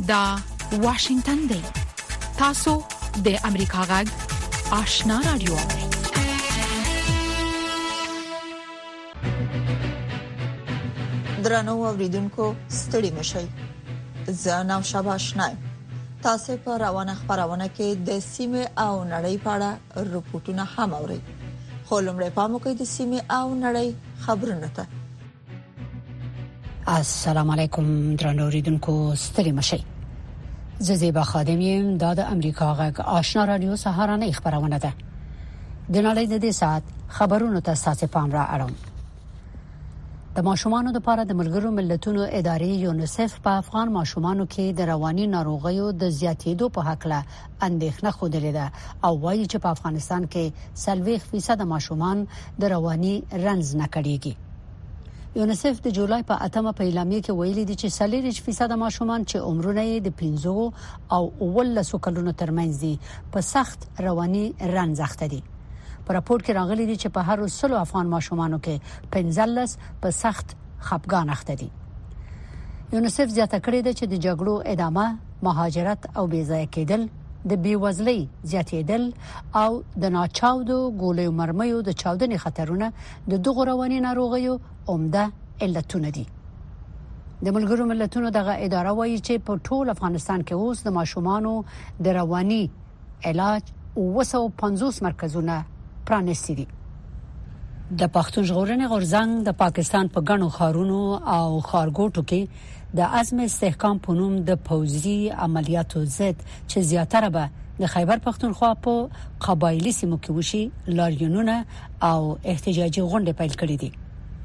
دا واشنگتن دی. تاسو د امریکا غږ آشنا رادیو. درنو اوریدونکو ستړي مشئ. زه نو شاباشنای. تاسو په روانه خبرونه کې د سیمه او نړۍ په اړه رپورټونه هم اورئ. خو لمړی پام وکړئ د سیمه او نړۍ خبرونه ته. السلام علیکم درنو اوریدونکو ستړي مشئ. زیبا خادم یم د امریکا غږ آشنا رادیو سهارنۍ خبرونه ده. د نړۍ د دې ساعت خبرونو ته تاسو پام را اړوم. د ماشومانو لپاره د ملګرو ملتونو ادارې یونیسف په افغان ماشومانو کې د رواني ناروغیو د زیاتېدو په حق له اندېښنه خوده ده او وایي چې په افغانستان کې 40% ماشومان د رواني رنځ نه کړيږي. یونیسف د جولای په 8 په اعلامیه کې ویلي دي چې 40% ماشومان چې عمرونه یې د 15 او 19 کلونو ترمنځ دي په سخت رواني رنځ اخته دي. په راپور کې راغلي دي چې په هر 100 افغان ماشومانو کې 15 په سخت خپګان اخته دي. یونیسف زیاته کړې ده چې د جګړو ادامه، مهاجرت او بېځایه کېدل، د بیوزلۍ زیاتېدل او د ناچاودو ګولیو مرمیو د چاودنې خطرونه د دغه رواني ناروغیو عمده علتونه دي. د ملګرو ملتونو دغه اداره وایي چې په ټول افغانستان کې اوس د ماشومانو د رواني علاج 250 مرکزونه پرانیستي دي. د پښتون ژغورنې غورځنګ د پاکستان په غنو خارونو او خارګوټو کې د عزم استحکام په نوم د پوځي عملیاتو ضد چې زیاتره به د خیبر پښتونخوا په قبایلی سیمو کې وشي لاریونونه او احتجاجي غونډې پیل کړې دي.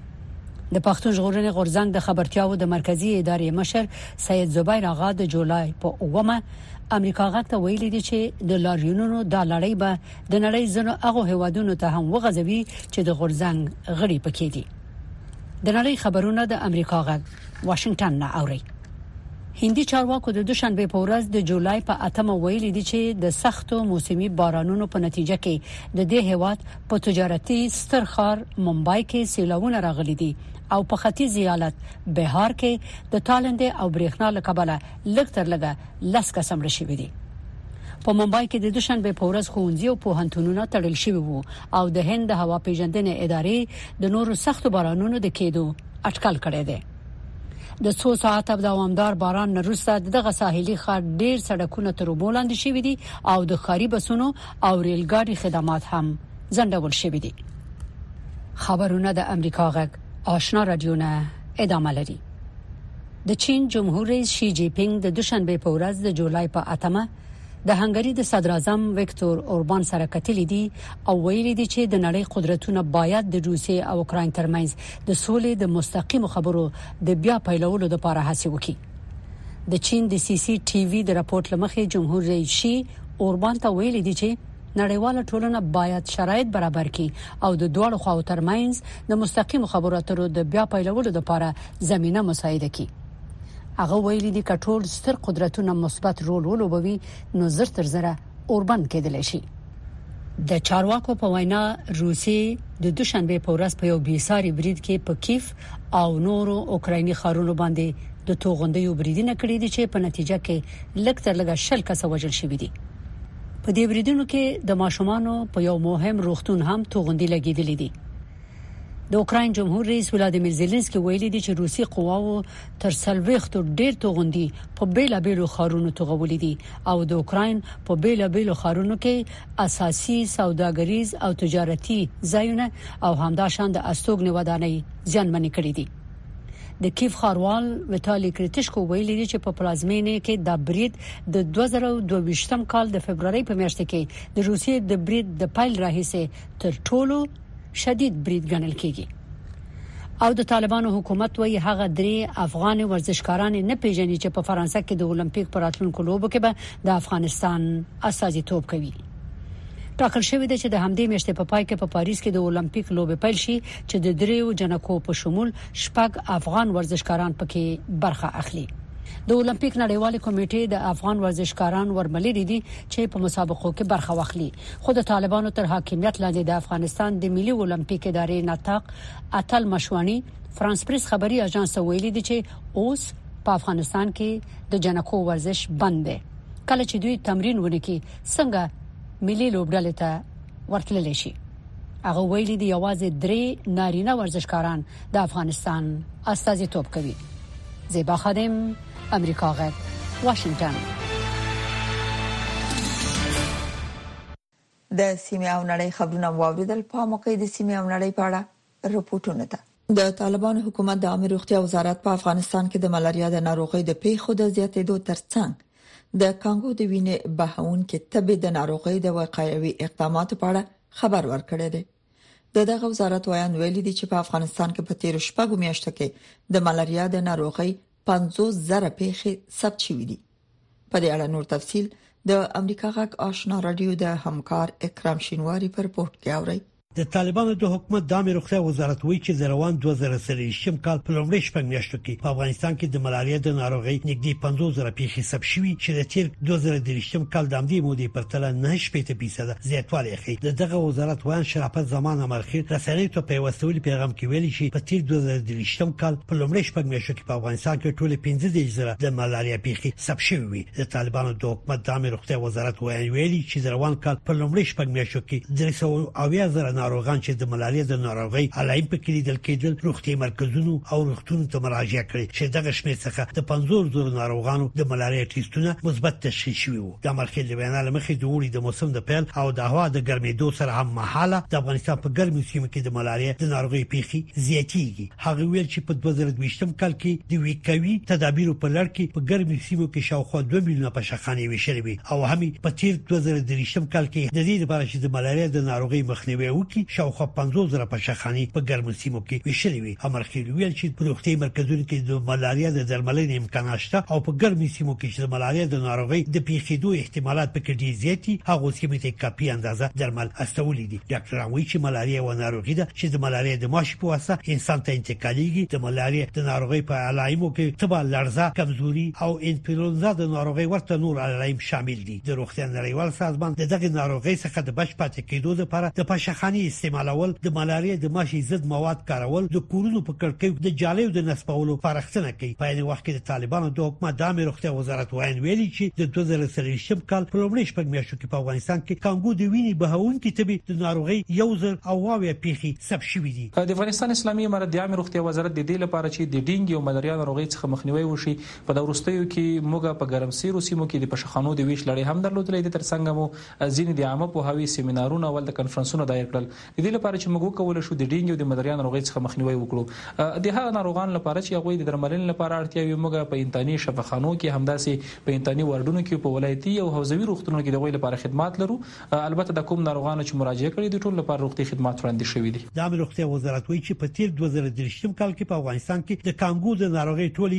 د پښتون ژغورنې غورځنګ د خبرتیاو د مرکزی ادارې مشر سید زبیر آغا د جولای په 9 امریکا غږ ته ویلي دي چې د لاریونونو د لړۍ به د نړۍ زنو هغه هوادونو ته هم وغځوي چې د غورځنګ غړي پکې دي. د نړۍ خبرونه د امریکا غږ واشنگټن نه اوري. هندي چارواکو د دوشنبه په ورځ د جولای په 8 ویلي دي چې د سختو موسمي بارانونو په نتیجه کې د دې هیواد په تجارتي سترخار ممبای کې سیلاوونه راغلي دي او په ختیځ ایالت بهار کې د تالنده او برېښنا لکبله لکتر لګه لسکه سمړ شوې دي. په ممبای کې د دوشنبه په ورځ ښوونځي او پوهنتونونه تړل شوي وو او د هند هوا پیژندنې ادارې د نورو سختو بارانونو د کېدو اټکل کړی دی. د 2 ساعته دوامدار باران وروسته دغه ساحلي ښار ډېر سړکونه تر اوبو لاندې شوي دي او د ښاري بسونو او ریل ګاډي خدمات هم ځنډول شوي دي. خبرونه د امریکا غږ آشنا رادیو نه ادامه لري. د چین جمهور رئیس شي جی پینګ د دوشنبه په ورځ د جولای په 8 د هنګری د صدر اعظم وکټور اوربان سره کتلې دي او ویلي دي چې د نړۍ قدرتونه باید د روسیې او اوکراین ترمنځ د سولې د مستقیم خبرو د بیا پیلولو لپاره هڅه وکړي. د چین د سی سی ټي وي د راپورټ لمخې جمهور رئیس شي اوربان ته ویلي دي چې نړیواله ټولنه باید شرایط برابر کړي او د دوه خواو ترمنځ د مستقیم خبرو اترو د بیا پیلولو لپاره زمينه مساعده کړي. هغه ویلي دي کټول ستر قدرتونه مثبت رول ولوبوي نو زر تر زره اوربان کېدل شي. د چارواکو په وینا روسي د دوشنبه په ورځ په یو بیساري برید کې په کیف او نورو اوکرایني ښارونو باندې د توغندیو بریدونه کړې دي چې په نتیجه کې لکتر لګه 10 کس وژل شوي دي. په دې بریدونو کې د ماشومانو په یو مهم روغتون هم توغندي لګیدلې دي. د اوکراین جمهور رئیس ولادیمیر زيلنسکي ویلي دي چې روسي قواو تر 40 ډېر توغندي په بیلابېلو ښارونو توغولې دي او د اوکراین په بیلابېلو ښارونو کې اساسي سوداګریز او تجارتي ځایونه او همداشان د استوګنې ودانۍ ځانمنې کړې دي. د کیف خاروال ویټالي کریټشکو ویلي دي چې په پلازمینه کې د برید د 2022 کال د فبرवरी په میاشت کې د روسیې د برید د پایل راهیسه تر ټولو شدید برید ګڼل کېږي. او د طالبانو حکومت وایي هغه درې افغان ورزشکاران نه پیژني چې په فرانسه کې د اولمپیک پر راتلونکو لوبو کې به د افغانستان استازیتوب کوي. ټاکل شوی دی چې د همدې میاشتې په پای کې په پاریس کې د اولمپیک لوبې پیل شي چې د دریو جنکو په شمول شپږ افغان ورزشکاران پکې برخه اخلي. د اولمپیک نړیوال کمیټې د افغان ورزشکاران ورملې دي چې په مسابقو کې برخه واخلي. خو د طالبانو تر حاکمیت لاندې د افغانستان د ملي اولمپیک ادارې ناطق اتل مشوانی فرانس پریس خبري اژانس ویلي دي چې اوس په افغانستان کې د جنکو ورزش بند دی. کله چې دوی تمرین ونکړي څنګه ملي لوبډلې ته ورتللی شي. هغه ویلي دی یوازې 3 نارینه ورزشکاران د افغانستان استازیتوب کوي. زیبا خادم، امریکا غږ، واشنگټن. د سیمه او نړۍ خبرونه واوریدل. په موقع د سیمه او نړۍ په اړه رپورټونه ده. د طالبان حکومت د عامه روغتیا وزارت په افغانستان کې د ملاریا د ناروغۍ د پیښو د زیاتېدو ترڅنګ د کانګو د وینې بهاون کې طبي د ناروغۍ د وقایوي اقداماتو په اړه خبر ورکړی دی. دغه وزارت وایي ویلي دي چې په افغانستان کې په تیر شپږو میاشتو کې د ملاریا د ناروغۍ 50,000 پیښې ثبت شوې دي. په دې اړه نور تفصيل د امریکا غږ آشنا رادیو د همکار اکرام شینواری په رپورت کې اوري. د طالبانو د حکومت د عامه روغتیا وزارت وایي چې د روان 2023 کال په لومړي شپږ میاشتو کې په افغانستان کې د ملاریا د ناروغۍ نږدې 50,000 پیښې ثبت شوې چې د تیر 2023 کال د همدې مودې په پرتله 9% زیاتوالی ښیي. دغه وزارت وایي شرافت زمانه مرخي رسنۍ ته په وسیله پیغام کې ویلي چې په تیر 2023 کال په لومړي شپږ میاشتو کې په افغانستان کې ټول 15,000 د ملاریا پیښې ثبت شوې. د طالبانو د حکومت د عامه روغتیا وزارت ویلي چې د روان کال په لومړي شپږ میاشتو کې 300,000 ناروغان چې د ملاریا د ناروغۍ علایم په کې لیدل کېدل روغتي مرکزونو او روغتونونو ته مراجعه کړې چې دغه شمېر څخه د 50,000 ناروغانو د ملاریا ټیسټونه مثبت تشخیص شوي وو. د مرکز بیان مخې د اوړي د موسم د پیل او د هوا د ګرمېدو سره هم مهاله د افغانستان په ګرمو سیمو کې د ملاریا د ناروغۍ پیښې زیاتېږي. هغه ویل چې په 2022 کال کې د ویکوي تدابیرو په لړ کې په ګرمو سیمو کې شاوخوا 2 میلیونه پشخانې وشلې وي او هم په تیر 2023 کال کې د دې لپاره چې د ملاریا د ناروغۍ مخنیوي وکړي شاوخوا 50,000 پشخانې په ګرمو سیمو کې وشلې وي. امرخیل ویل چې په روغتي مرکزونو کې د ملاریا د درملنې امکانات شته او په ګرمو سیمو کې چې د ملاریا د ناروغۍ د پیښېدو احتمالات پکې ډېر زیاتي هغه سیمې ته کافي اندازه درمل استولې دي. ډاکټر وایي چې ملاریا و ناروغي ده چې د ملاریا د ماشي په واسطه انسان ته انتقالېږي. د ملاریا د ناروغۍ په علایمو کې تبه، لړزه، کمزوري او انفلونزا د ناروغۍ ورته نور علایم شامل دي. د روغتیا نړیوال سازمان دغه ناروغۍ څخه د بچ پاتې کېدو لپاره د پشخانې استعمالول، د ملاریا د ماشي ضد مواد کارول، د کورونو په کړکیو د جالیو د نسبولو فارختنه کوي. په یوه وخت کې د طالبانو د حکومت د عامه روغتیا وزارت ویلي چې د 2023 کال په لومړي شپږ میاشتو کې په افغانستان کې کانګو د وینې بهاونکي طبي د ناروغۍ 1,000 پیښې ثبت شوې دي. د افغانستان اسلامي امارت د عامه روغتیا وزارت د دې لپاره چې د ډینګي او ملاریا ناروغۍ څخه مخنیوي وشي په د وروستیو کې موږ په ګرمسیرو سیمو کې د پشخانو د ویش لړۍ هم درلودلې. د ترڅنګ مو ځینې د عامه پوهاوي سیمینارونه او د کانفرنسونو دایر کړل. د دې لپاره چې موږ کول شو د ډینګي او د ملاریا ناروغۍ څخه مخنیوي وکړو. د هغه ناروغان لپاره چې هغه د درملنې لپاره اړتیا وي موږ په انتاني شفاخانو کې همداسې په انتاني واردونو کې په ولایتي او حوزوي روغتونونو کې د غوي لپاره خدمات لرو. البته د کوم ناروغانو چې مراجعه کړي د ټول لپاره روغتي خدمات وړاندې شوي دي. د عامه روغتیا وزارت وایي چې په تیر 2023 کال کې په افغانستان کې د کانګو د ناروغۍ ټول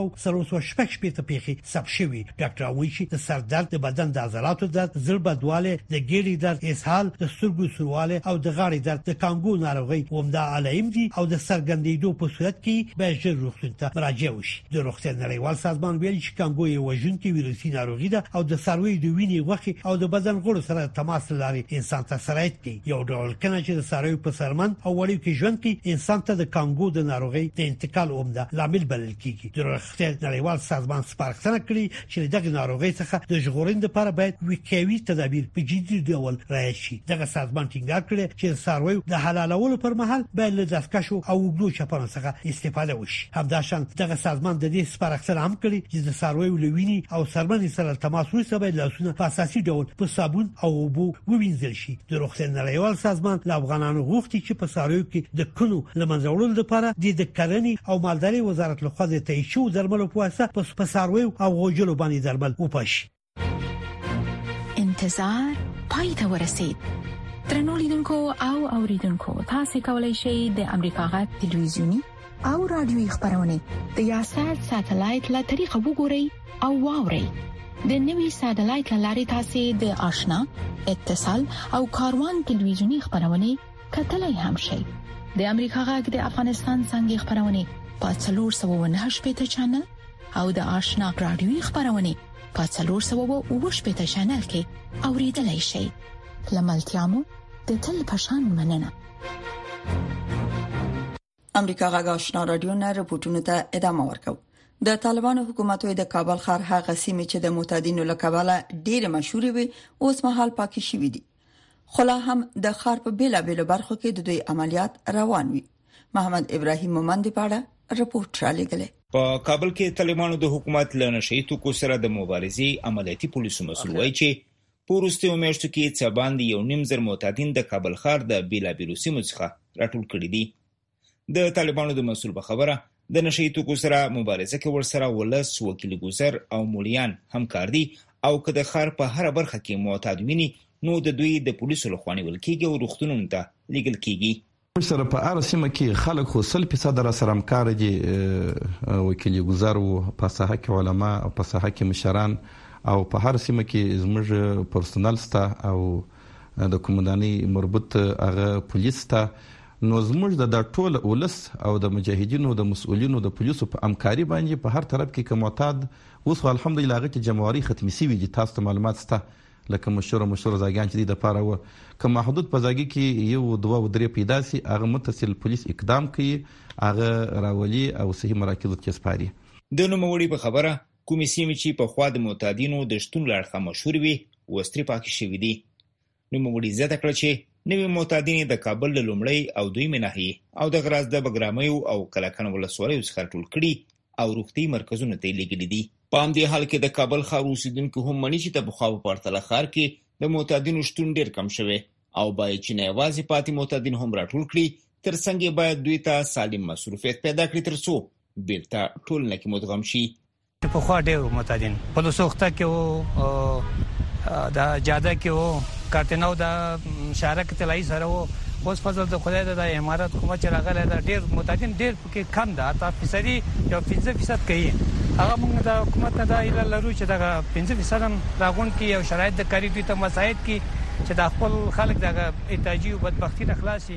1,000 پیښې ثبت شوي. ډاکټر وایي چې د سر درد، د بدن د عضلاتو درد، زړه بدواله، د ګیډې درد، اسهال، د سترګو سورواله او د غاړې درد د کانګو ناروغۍ ومدا علایم دي او د سرګندېدو په صورت کې به ژر روغتون ته مراجعه وشي. د روغتیا نړیوال سازمان ویلي چې کانګو یو وژونکي ویروسي ناروغي ده او د څارویو د وینې غوښې او د بدن غړو سره تماس لري انسان ته سرایت کوي. یو ډول کنه چې د څارویو په سرمن او وړیو کې ژوند کوي انسان ته د کانګو د ناروغۍ د انتقال عمده لامل بلل کیږي. د روغتیا نړیوال سازمان سپارښتنه کړې چې دغه ناروغۍ څخه د ژغورنې لپاره باید وقایوي تدابیر په جدي ډول رعایت شي. دغه سازمان ټینګار کړی چې څارویو د حلالولو پر مهال باید له دستکشو او وګړو چپانو څخه استفاده وشي. همداشان دغه سازمان د دې سپارښتنه هم کړې چې د څارویو لوینې او سرمنې سره تماس وروسته باید لاسونه په اساسي ډول په صابون او اوبو ووینځل شي. د روغتیا نړیوال سازمان له افغانانو غوښتي چې په څارویو کې د کونو لمنځه وړلو لپاره د کرنې او مالدارۍ وزارت لخوا د تایید شوو درملو په واسطه په څارویو او غوجلو باندې درمل وپاشي. انتظار پای ته ورسید. درنو لیدونکو او اوریدونکو، تاسو کولی شئ د امریکا غږ ټلویزیونی او رادیوي خبرونه د یاشر ساتلایت له طریقو وګورئ او واورئ. د نوي ساتلایت لارې تاسو د آشنا، اتصال او کاروان ټلویزیونی خبرونه کتلای هم شئ. د امریکا غږ د افغانستان څنګه خبرونه په 498 چینل او د آشنا رادیوي خبرونه په 498 چینل کې اوریدلای شئ. لملتيامو د تل پشان مننه. امریکا غږ آشنا رادیو نه رپورټونه ته ادامه ورکو. د طالبانو حکومت د کابل ښار هغه سیمې چې د معتادینو له کبله ډېر مشهور وي اوس مهال پاکي شوې دي. خلا هم د ښار په بیلابېلو برخو کې د دوی عملیات روان وي. محمد ابراهیم مومند پاړه رپورټ را لګلې. په کابل کې طالبانو د حکومت له نشئی توکو سره د مبارزې عملیاتي پولیسو مسؤل وایي چې په وروستیو میاشتو کې څه باندې 1.5 معتادین د کابل ښار د بیلابېلو سیمو څخه راټول کړي دي. د طالبانو د مسؤل په خبره د نشئی توکو سره مبارزه کې ورسره ولس وکیل ګذر او مولیان همکار دي او که د ښار په هر برخه کې معتاد ویني نو د دوی د پولیسو لخوا نیول کېږي او روغتونونو ته لیږل کېږي. سره په هر سیمه کې خلک خو 100% را سره همکار دي، وکیل ګذر او په ساحه کې علما او په ساحه کې مشران او په هر سیمه کې زموږ پرسونل ستا او د کومنداني مربوط هغه پولیس ستا. نو زموږ د ټول ولس او د مجاهدینو د مسؤلینو د پولیسو په همکاري باندې په هر طرف کې معتاد اوس الحمدلله هغه چې جمهوریت ختمي سوي دي. تاسو ته معلومات ستا لکه مشهور زاګان چې د پاره و که محدود په ځای کې یو دوه و درې پیدا سي هغه متصل پولیس اقدام کوي، هغه راولي او صحیح مراکزو کې سپاري. د نوموړي په خبره کومې سیمې چې په خوا د معتادینو د شتون لړخه مشهور وي وستري پاکي شوي دي. نوموړي زیاته کړه چې نوی معتادین د کابل له لومړی او دویمې ناحیې او د غراز د بګرامیو او کلاکن ولسوالیو څخه ټول کړي او روغتي مرکزونو ته لیږلي دي. په همدې حال کې د کابل ښار اوسیدونکو هم مني چې د پخوا په پرتله ښار کې د معتادینو شتون ډېر کم شوی او باید چې نه یوازې پاتې معتادین هم راټول کړي، ترڅنګ باید دوی ته سالم مصروفیت پیدا کړي ترڅو بیرته ټولنه کې مدغم شي. پخوا ډېر معتادین په لوسوخته کې وو، د جاده کې وو، کارتنو د شارک تلای سره وو. اوس فضل د خدای د امارات حکومت چې راغلی دا ډېر معتادین ډېر پکې کم ده، حتی فیصدي یو 15% کوي. هغه موږ د حکومت نه دا ایله لرو چې دا 15% هم راغون کې او شرایط د کاری دوی ته مساعد کې چې د خپل خلک د احتیاجي او بدبختی نه خلاصي.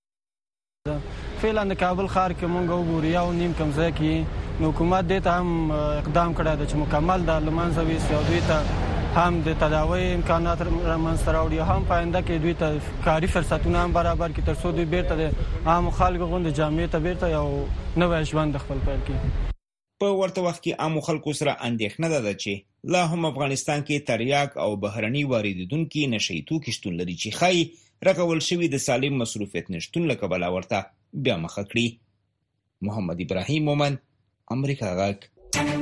فعلا د کابل ښار کې مونږ وګورو یو نیم کمزای کې نو حکومت دې ته هم اقدام کړی دی چې مکمل د لمانځه وي او دوی ته هم د تداوی امکانات رامنځته راوړي، هم پاینده کې دوی ته کاري فرصتونه هم برابر کړي ترڅو دوی بیرته د عام خلکو غوندې جامعې ته بیرته یو نوی ژوند خپل پیل کړي. په ورته وخت کې عام خلکو سره اندېښنه ده چې لا هم افغانستان کې تریاک او بهرني واردونکي نشئی توکي شتون لري چې ښایي راکول شوي د سالم مصروفیت نشتون له کبله ورته بیا مخه کړي. محمد ابراهیم مومند، امریکا غږ.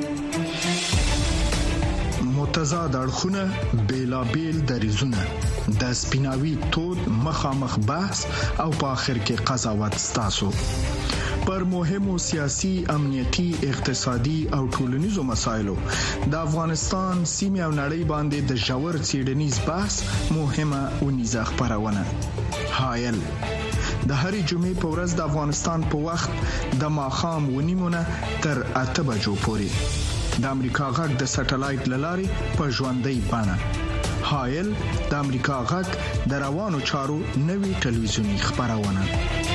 متضاد اړخونه، بیلابیل دریزونه، د سپیناوي تود مخامخ بحث او په آخر کې قضاوت ستاسو پر مهمو سیاسي، امنیتي، اقتصادي او ټولنیزو مسایلو د افغانستان سیمه او نړۍ باندې د ژور څېړنیز بحث مهمه ونیزه خبرونه. حایل د هرې جمعې په ورځ د افغانستان په وخت د ماښام 9:30 تر 8 بجو پورې د امریکا غږ د سټلایټ لارې په ژوندۍ بڼه. حایل د امریکا غږ د روانو چارو نوي ټلویزیونی خبرونه.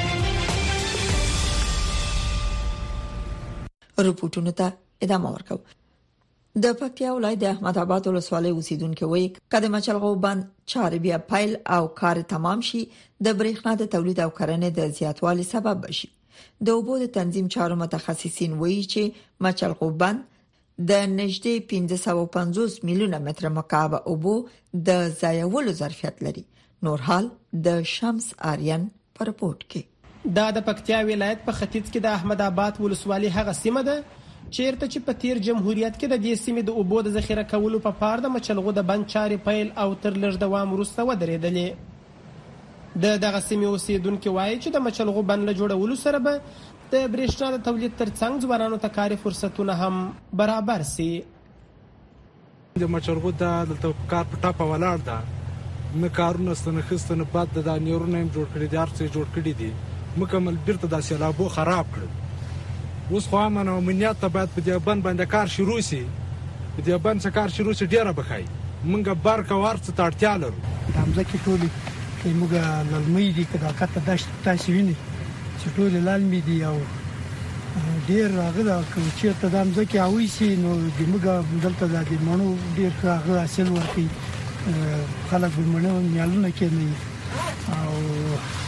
رپورټونو ته ادامه ورکو. د پکتیا ولایت د احمد آباد ولسوالۍ اوسیدونکو وایي کله مچلغو بند چارې بیا پیل او کار تمام شي د برېښنا د تولید او کرنې د زیاتوالي سبب شي. د اوبو د تنظیم چارو متخصصین وایي چې مچلغو بند د نږدې 550 میلیونه متر مکعب اوبو د ځایولو ظرفیت لري. نور حال د شمس آریان پر رپورت کې. دا د پکتیا ولایت په ختیځ کې د احمد آباد ولسوالۍ هغه سیمه ده چیرته چې په تیر جمهوریت کې د دې سیمې د اوبو د ذخیره کولو په پار د مچلغو د بند چارې پیل او تر لږ دوام وروسته ودرېدلې. د دغه سیمې اوسیدونکو وایي چې د مچلغو بند له جوړولو سره به د برېښنا د تولید ترڅنګ ځوانانو ته کاري فرصتونه هم برابر سي. د مچلغو د کار په ټاپه ولاړ ده، نه کارونه ستنه خستنه باد د نیورونه هم جوړ کړي دي، ارڅ جوړ کړي دي، مکمل بیرته د سیلابو خراب کړ. اوس خو امنه امنیت ته باید په دې بند باندې کار شروع شي، په دې بند څخه کار شروع شي ډیره بخای مونږه بارکه ورڅ ته اړتیا لرو. د امزکه ټولي چې موږ للمې دي کدا کته دشت تاسو ویني چې ټول لالمې دي او ډیر راغله چې ته د امزکه اوي سي نو د موږ دلته د دې مونږ ډیر راغله حاصل ورکي خلک به مونږ میالونه کوي او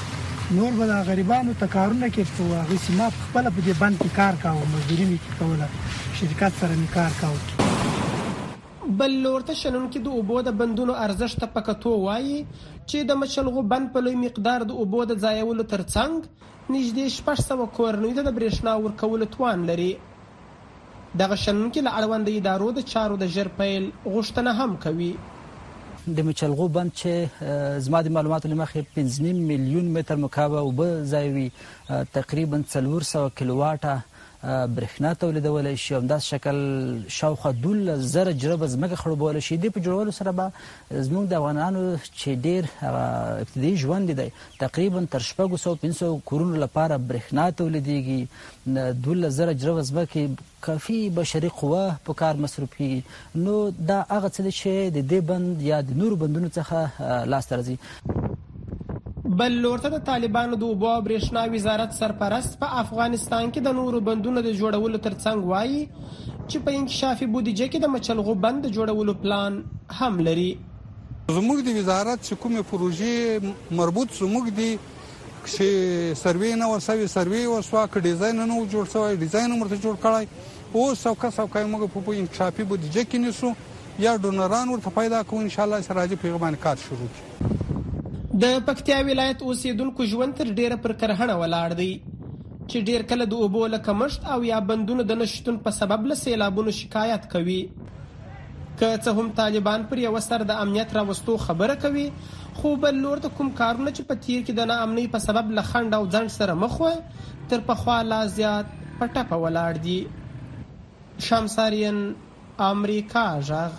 نور به غریبانو ته کارونه کې په هغه سیمه خپل په دې بند کې کار کاوه مزدوري می کوله شرکت سره می کار کاوه. بل لورته شنونکو د اوبو د بندونو ارزښت په کتو وایي چې د مچلغو بند په لوی مقدار د اوبو د ځایولو ترڅنګ نږدې 600 کورنۍ د برېښنا ورکولو توان لري. دغه شنونکو له اړوند ادارو د چارو د ژر پیل غوښتنه هم کوي. د مچلغو بند چې زما د معلوماتو لمخې 5 میلیون متر مکعب اوبه ځایوي تقریبا 400 کیلوواټه برېښنا تولیدولای شي. همداس شکل شاوخوا 12,000 جربه ځمکه خړوبول شي. د په جوړولو سره به زموږ د افغانانو چې ډیر ابتدایي ژوند دی تقریبا تر 500 کورونو لپاره برېښنا تولیدېږي. 12,000 جربه ځمکه کافي بشري قوه په کار مصرف کیږي. نو دا هغه څه چې د دې بند یا د نورو بندونو څخه لاس ته راځي. بل لورته د طالبانو د اوبو او برېښنا وزارت سرپرست په افغانستان کې د نورو بندونو د جوړولو ترڅنګ وایي چې په انکشافي بودیجه کې د مچلغو بند د جوړولو پلان هم لري. زموږ د وزارت چې کومه پروژې مربوط زموږ دي چې سروې نه وسوي سروې وسوا ک ډیزاین نه جوړ شوی ډیزاین مرته جوړ کړای او څوکه موږ په انکشافي بودیجه کې نیسو یا ډونران ورته پیدا کوو. ان شاء الله سراجي پیغام کار شروع کی. د پکتیا ولایت اوسیدونکو ژوند تر ډیره پر کرهڼه ولاړ دی چې ډیر کله د اوبو له کمښت او یا بندونو د نشټون په سبب له سیلابونو شکایت کوي. که څه هم طالبان پر یو سر د امنیت راوستو خبره کوي خو بل لور د کوم کارونه چې په تیر کې د ناامنۍ په سبب له خند او ځنډ سره مخ و تر پخوا لا زیات پټه ولاړ دي. شمسارین امریکا ژغ.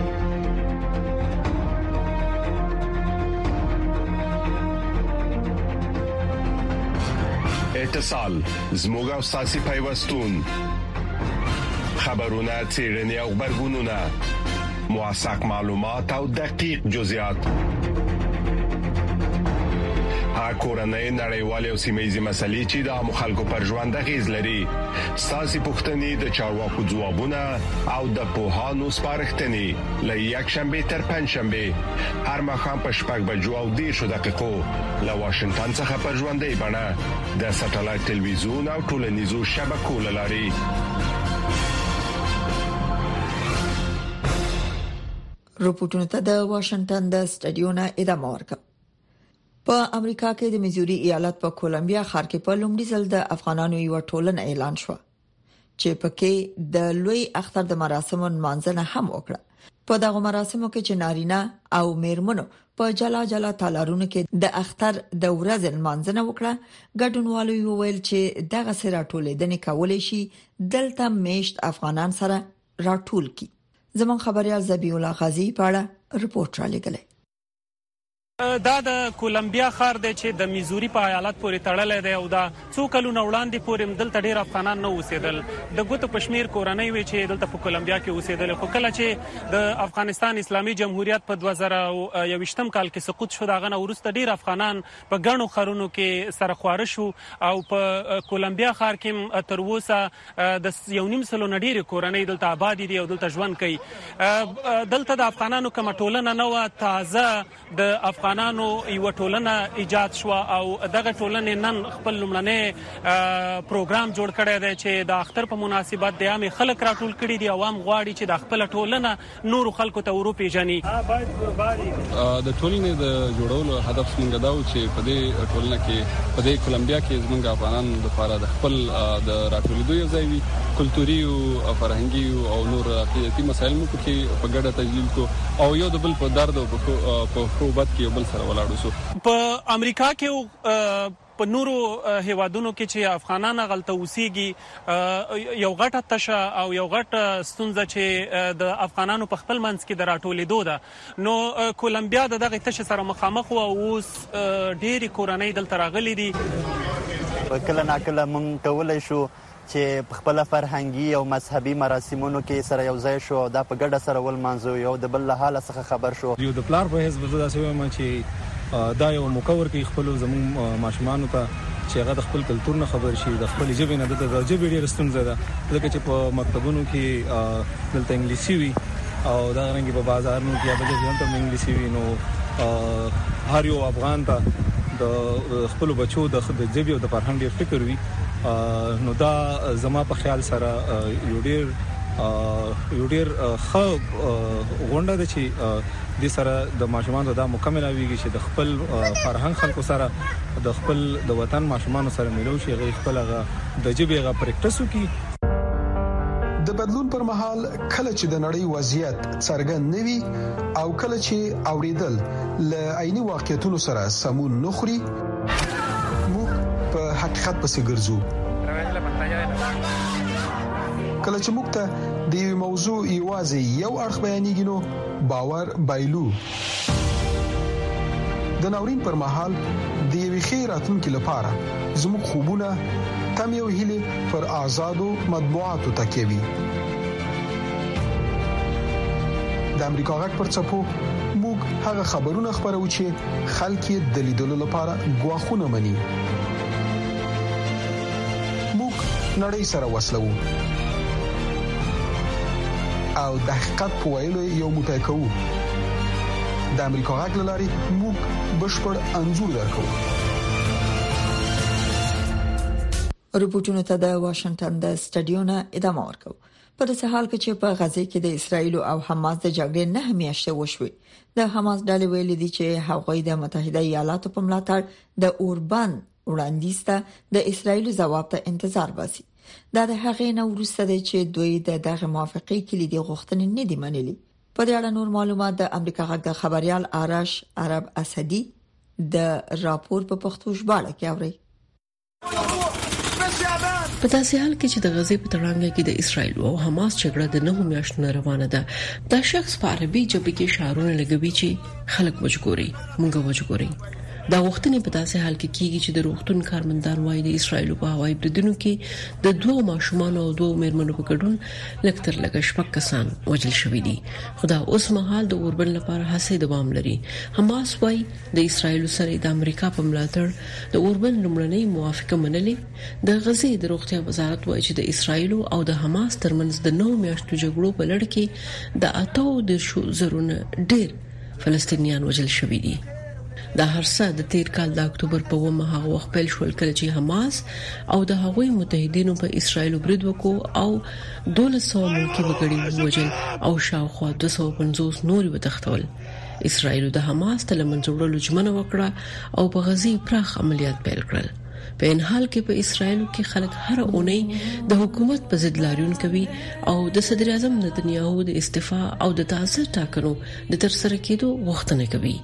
اتصال زموږ او ساسي پیوستون خبرونه چیرنی او خبرګونونه موثق معلومات او دقیق جزئیات کورنۍ نړیوالې او سیمه‌یزې مسلې چې د مخالکو پر ژوند اغیز لري ساسي پوښتنې د چارواکو ځوابونه او د پوهانو سپارښتنې له یک شنبه تر پنځ شنبه هر مخام په 6:10 له واشنگټن څخه پر ژوندۍ بڼه د ساتلایت ټلویزیون او ټولنیزو شبکو لاري. رپورټونه ته د واشنگټن د سټډیو نه ادامه ورکړه. په امریکا کې د میزوري ایالت په کولمبیا ښار کې په لومړي ځل د افغانانو یو ټولنه اعلان شو چې پکې د لوی اختر د مراسمو منځنه هم وکړه. په دغه مراسمو کې چې نارینه او میرمنو په جلا جلا تالارونو کې د اختر د ورځې منځنه وکړه. ګډونوالو ویل چې دغه سره ټولېدنې کولای شي دلته میشت افغانان سره راټول کی. زمون خبريال زبی الله غازی پاړه رپورټ را لګلې. دا د کولمبیا ښار دی چې د میزوري په ایالت پورې تړلی دی او دا څو کلونه وړاندې پورې دلته ډېر افغانان نه اوسېدل. د ګوتو په شمېر کورنۍ وې چې دلته په کولمبیا کې اوسېدل. خو کله چې د افغانستان اسلامي جمهوریت په 2021 کال کې سقوط شو دغه نه وروسته ډېر افغانان په ګڼو ښارونو کې سره خواره شو او په کولمبیا ښار کې تر اوسه د 1.5 نه ډېرې کورنۍ دلته آباد دي او دلته ژوند کوي. دلته د افغانانو کومه ټولنه نه وه، تازه د افغانانو یو ټولنه ایجاد شو او دغه ټولنه نن خپل لومړنی پروګرام جوړ کړی دی چې د اختر په مناسبت د عام خلک راټول کړي دي. عوام غواړي چې د خپل ټولنه نورو خلکو ته وروپیژني. د ټولنې د جوړولو هدف څنګه دا و چې په دې ټولنه کې په دې کولمبیا کې زموږ افغانان لپاره د خپل د راټولېدو یو ځای وي، کلتوري او فرهنګي او نور عقیدتي مسایل مو کې په ګډه تجلیل کو او یو د بل په درد او په خوبت کې بل سره ولاړو سو. په امریکا کې په نورو هیوادونو کې چې افغانان غلطه اوسېږي یو غټه تشه او یو غټه ستونزه چې د افغانانو په خپل منځ کې د راټولېدو ده. نو کولمبیا د دغه تشه سره مخامخ او اوس ډېری کورنۍ دلته راغلي دي. کله ناکله مونږ کولای شو چې په خپل فرهنګي او مذهبي مراسمونو کې سره یو ځای شو، دا په ګډه سره ولمانځو، یو د بل له حاله څخه خبر شو. یو د پلار په حساب زده شوم چې دا یو مکور کې خپل زمون ماشومان ته چې هغه د خپل کلتور نه خبر شي، د خپل ژبې نه د ژبې ډېر ستونزه ده ځکه چې په مکتبونو کې دلته انګلیسي وي او دا رنګ په بازارونو کې به ځان ته انګلیسي وي. نو هر یو افغان ته د خپل بچو د ژبې او د فرهنګ ډیر فکر وي نو دا زما په خیال سره یو ډیر ښه غونډه ده چې د سره د ماشومان د مکمل اویږي چې د خپل فرهنګ خلکو سره د خپل د وطن ماشومان سره ملو شي غي خپل د ژبې غا پریکټس وکي. د بدلون پر مهال کله چې د نړۍ وضعیت څرګند نوي او کله چې اوریدل ل عیني واقعیتونو سره سمون نخري موږ په حقیقت پسې ګرځو. کله چې موږ ته د یو موضوع یوازې یو اړخ بیانېږي نو باور بایلو. د ناورین پر مهال د یوې خیراتونکو لپاره زموږ خوبونه تم یو هیله پر آزادو مطبوعاتو تکیوي. د امریکا غږ پر چپو موږ هغه خبرونه خبرو چې خلک د لیدلو لپاره غواخونه مني. موږ نړۍ سره وسلو او د حقیقت په ویلو یو موټی کوو. د امریکا غږ لاري موږ بشپړ انزور درکو. رپورټونو ته د واشنگټن د سټډیو نه ادامه ورکو. په داسې حال کې چې په غزه کې د اسرایل او حماس د جګړې 9 میاشتې وشوي، د حماس ډلې ویلي دي چې هغوی د متحده ایالاتو په ملاتړ د اوربان وړاندیز ته د اسرایل جواب ته انتظار باسي. دا د هغې نه وروسته دی چې دوی دغه موافقه کلیدي غوښتنې نه دي منلي. په دې اړه نور معلومات د امریکا غږ خبريال آرش عرب اسدي د راپور په پښتو ژباړه کې اوري. په داسې حال کې چې د غزې په تړانګه کې د اسرایل او حماس جګړه د 9 میاشتو روانه ده، دا شخص په عربي ژبه کې شعارونه لګوي چې خلک وژغوري، موږ وژغوري. دا وختونه په داسې حال کې کیږي چې د روغتون کارمندان وايي د اسرایل په هوایي بریدونو کې د 2 ماشومان او 2 مېرمنو په ګډون لکتر لګ شپږ کسان وژل شوي دي. خدا اوس مهال د اوربن لپاره هڅې دوام لري. حماس وايي د اسرایل سره د امریکا په ملاتړ د اوربن لومړنۍ موافقه منلې. د غزې د روغتیا وزارت وايي چې د اسرایل او د حماس ترمنځ د 9 میاشتو جګړو په لړ کې د 8,000 ډېر فلسطینیان وژل شوي دي. دا هرڅه د تیر کال د اکتوبر په 1 هغه وخت پیل شول کله چې حماس او د هغوی متحدینو په اسرایل برید وکړ او 1200 ملکی وګړي وژل او شاوخوا 250 نور وتښتول. اسرایل د حماس تل منځوړلو ژمنه وکړه او په غزې پراخ عملیات پیل کړل. په ان حال کې په اسرایل کې خلک هر اونۍ د حکومت په ضد لاریون کوي او د صدر اعظم نتنیاهو د استعفا او د تاسو ټاکنو د ترسره کېدو غوښتنه کوي.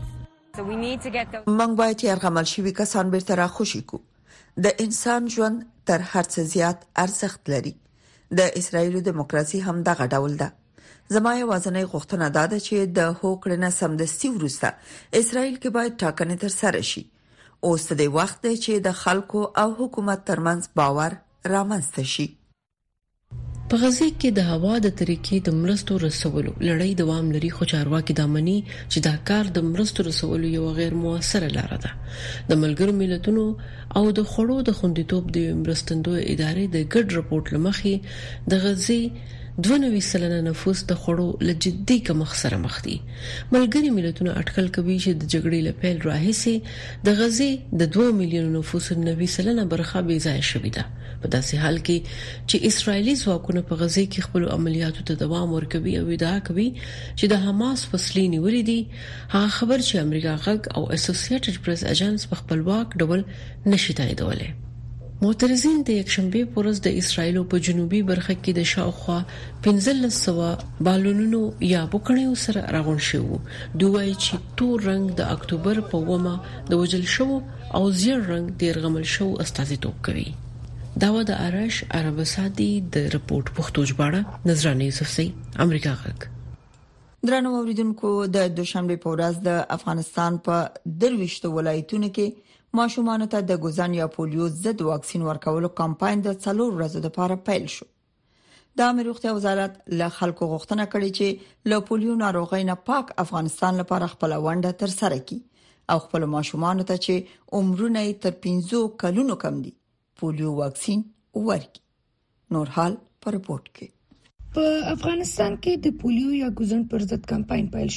موږ باید یرغمل شوي کسان بیرته راخوشي کو. د انسان ژوند تر هر څه زیات ارزښت لري. د اسرایل دیموکراسي هم دغه ډول ده. زما یوازینۍ غوښتنه دا ده چې د هوکړې سمدستي وروسته اسرایل کې باید ټاکنې ترسره شي. اوس د وخت دی چې د خلکو او حکومت ترمنځ باور رامنځته شي. په غزې کې د هوا د طریقې د مرستو رسولو لړۍ دوام لري، خو چارواکي د امني چې دا کار د مرستو رسولو یو غیر موثره لار ده. د ملګرو ملتونو او د خړو د خوندیتوب د مرستندوی ادارې د ګډ رپورت لمخې د غزې 92% نفوس د خړو لجدي کمښت سره مخ دي. ملګری ملتونه اټکل کوي چې د جګړې لپاره راهیسي د غزې د 2 میلیون نفوس 90% برخه بې ځای شوې ده. په داسې حال کې چې اسرایلی ځواکونه په غزې کې خپل عملیاتو ته دوام ورکوي او ادعا کوي چې د حماس فصلي نیولې دي، هغه خبر چې امریکا غږ او اسوسییټډ پریس اژانس په خپلواک ډول نشي تاییدولای. معترضین د یکشنبه پر ورځ د اسرایل په جنوبي برخه کې د شاوخوا 1500 بالونونو یا بوکړیو سره راغون شو. دوی چې تور رنگ د اکتوبر په 1 د وجل شو او زیړ رنگ د يرغمل شو استازیتوب کوي. دا و د آرش عرب اسدي د رپورت پښتو ژباړه نظرانه یوسفزۍ امریکا غږ. درنو اوریدونکو، د دوشنبه په ورځ د افغانستان په 23 ولایتونو کې ماشومان ته د ګوزن یا پولیو ضد واکسین ورکولو کمپاین د 4 ورځې لپاره پیل شو. د امریکا روغتیا وزارت له خلکو غوښتنه کړې چې له پولیو ناروغۍ نه پاک افغانستان لپاره خپل ونډه تر سره کړي او خپل ماشومان ته چې عمرونه تر 15 کلونو کم دي پولیو واکسین ورکړي. نور حال پر رپورت کې په افغانستان کې د پولیو یا ګوزن پر ضد کمپاین پیل شو.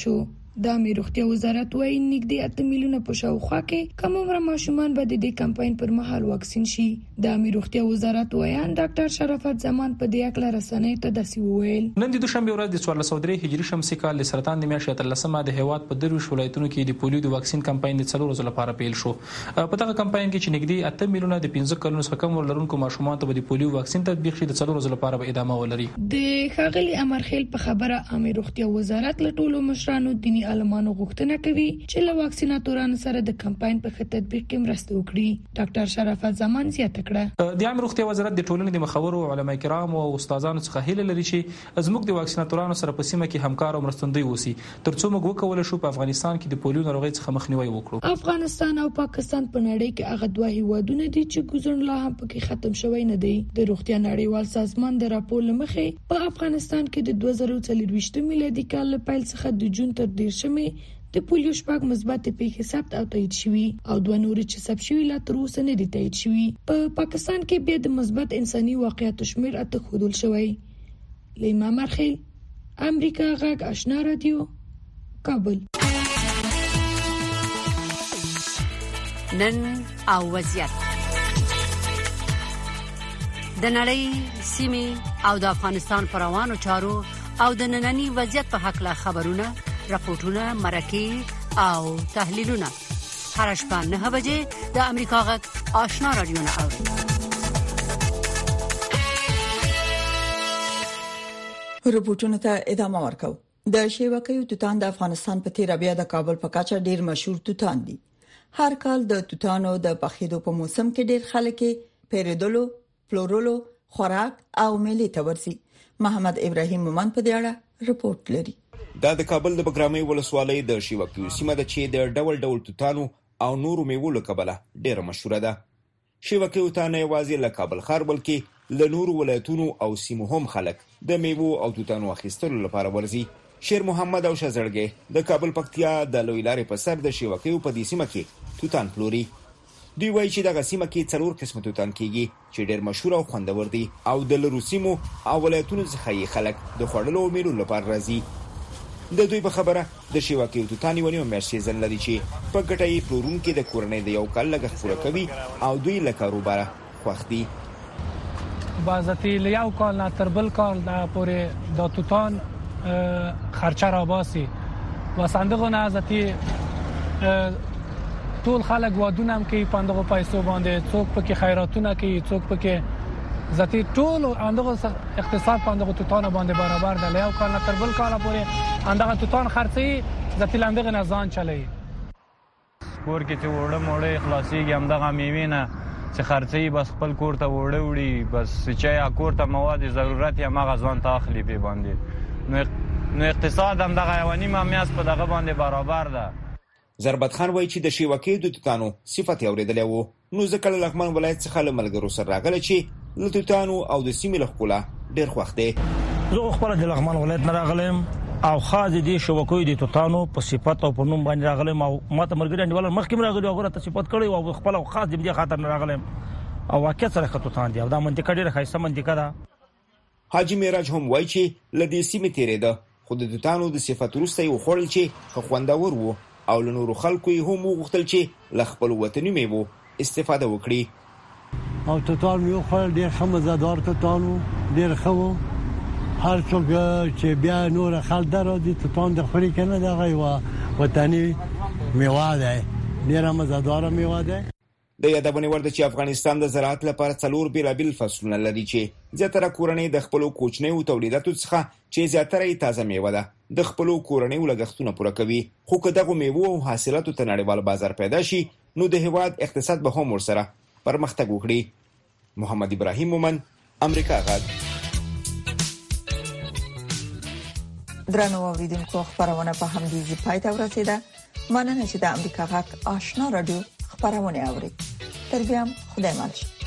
د امیر روغتیا وزارت وايي نږدې 8 میلیونه په شاوخوا کې کوم عمر ماشومان به د دې کمپاین پر مهال واکسین شي. د امیر روغتیا وزارت وایي ډاکټر شرافت زمان په دې اړه رسنۍ ته داسې وویل. نن د دوشنبه ورځ د 1403 هجری شمسي کال د سرطان د میاشتې 13مه د هیواد په درویش ولایتونو کې د پولیو د واکسین کمپاین د 4 ورځې لپاره پیل شو. په دغه کمپاین کې چې نږدې 8 میلیونه د 15 کلونو څخه کم ولرونکو ماشومان ته د پولیو واکسین تطبیق شي د 4 ورځې لپاره به ادامه ولري. د ښاغلي امرخیل په خبره امیر روغتیا وزارت له ټولو مشرانو دیني عالمانو غوښتنه کوي چې له واکسیناتورانو سره د کمپاین په ښه تطبیق کې مرسته وکړي. ډاکټر شرافت زمان زیاته کړه د امیر روغتیا وزارت د ټولنې د مخورو علما کرام او استادانو څخه هیله لري چې زموږ د واکسیناتورانو سره په سیمه کې همکار او مرستندوی اوسي ترڅو موږ وکولای شو په افغانستان کې د پولیو ناروغۍ څخه مخنیوي وکړو. افغانستان او پاکستان په نړۍ کې هغه دوه هیوادونه دي چې ګوزن لا هم پکې ختم شوی نه دی. د روغتیا نړیوال سازمان د راپور لمخې په افغانستان کې د 2024 میلادي کال له پیل څخه د جون تر 10 د پولیو شپږ مثبت پیښې ثبت او تایید شوي او دوه نورې چې ثبت شوي لا تر اوسه نه دي تایید شوي. په پاکستان کې بیا د مثبت انساني واقعیتو شمېر اته ښودل شوی. لیما مرخیل، امریکا غږ آشنا رادیو، کابل. نن او وضعیت د نړۍ سیمې او د افغانستان پر روانو چارو او د ننني وضعیت په حق لا خبرونه، راپورټونه، مرکې او تحلیلونه هر شپه 9 بجې د امریکا غږ آشنا رادیو نه اوري. رپورټونه ته ادامه ورکو. د شیوکیو توتان د افغانستان په تیر بیا د کابل په کاچا ډیر مشهور توتان دي. هر کال د توتانو د پخېدو په موسم کې ډیر خلک پیریدلو، پلورلو، خوراک او میلې ته ورسي. محمد ابراهیم مومن په دې اړه رپورټ لري. دا د کابل د بګرامي ولسوالۍ د شیوکیو سیمه د چې د ډول ډول توتانو او نورو میوو له کبله ډیره مشهوره ده. شیوکیو توتان یوازې له کابل ښار بلکې له نورو ولایتونو او سیمو هم خلک د میوو او توتانو اخیستلو لپاره ورځي. شیر محمد او شزړګي د کابل پکتیا د لوی لارې په سر د شیوکیو په دې سیمه کې توتان پلوري. دوی وایي چې دغه سیمه کې 4 قسمه توتان کېږي چې ډېر مشهور او خوندور دي او د لرو سیمو او ولایتونو څخه یې خلک د خوړلو او میلو لپاره راځي. د دوی په خبره د شیوکیو توتان یو نیم میاشتې ځل لري چې په ګټه یې پلورونکي د کورنۍ د یو کال لګښت پوره کوي او دوی له کاروباره خوښ دي. بعضی له یو کال نه تر بل کال پورې د توتان خرچه را باسي و صندوق نه ذاتی ټول خلک وادونه هم کوي پاندغه پیسو باندې، څوک پکې خیراتونه کوي، څوک پکې ذاتی ټول اندغه اقتصاد پاندغه توتان باندې برابر دی. له یو کال نه تر بل کال پورې اندغه توتان خرڅي ذاتی لاندغه نه ځان چلي. کور کې چې وړه موړه خلاصيږي همدغه میوه نه چې خرڅي بس خپل کور ته وړي بس چې کور ته مواد ضرورت یې مغه ځان ته اخلي به باندې نو اقتصاد همدغه یوانی مامیاس په دغه باندې برابر ده. ضربت خان وایي چې د شیوکیو د توتانو صفت اوریدلې وو نو ځکه لغمان ولایت څخه له ملګرو سره راغله چې له توتانو او د سیمې له ښکلا ډېر خوښ دي. زه خپل د لغمان ولایت نه راغلم او خاص دي شیوکیو د توتانو په صفت او په نوم باندې راغلم او ماته مرګري انډول مخکې راغلی او غره ته صفت کړی او خپل خاص دې خاطر نه راغلم او واقعا سره توتان دي او دا منطقه ډېره ښایسته منطقه ده. حاجی میراج هم وایي چې لدې سیمې تیرېده خو د توتانو د صفت وروسته یې وخوړل چې خوندور وو او له نورو خلکو یې هم وغوښتل چې له خپل وطني میوو استفاده وکړي. او توتان یو خپل ډېر ښه مزهدار توتان وو، ډېر ښه وو. هر څوک چې بیا نور خلک راځي توتان د خوري کنه دغه یو وطني میوه ده، ډېره مزهدار میوه ده. د یادونه ورده چې افغانستان د زراعت لپاره 4 بیلابیل فصلونه لري چې زیاتره کورنۍ د خپل کوچنیو تولیداتو څخه چې زیاتره یې تازه میوه ده د خپل کورنیو لګښتونه پوره کوي. خو که دغه میوه او حاصلاتو ته نړیوال بازار پیدا شي نو د هیواد اقتصاد به هم ورسره پرمختګ وکړي. محمد ابراهیم مومن، امریکا غږ. درنو اوریدونکو خبرونه په همدې ځای پای ته ورسیده. مننه چې د امریکا غږ آشنا رادیو خبرونه اوري. تر بیا خدای مالشه.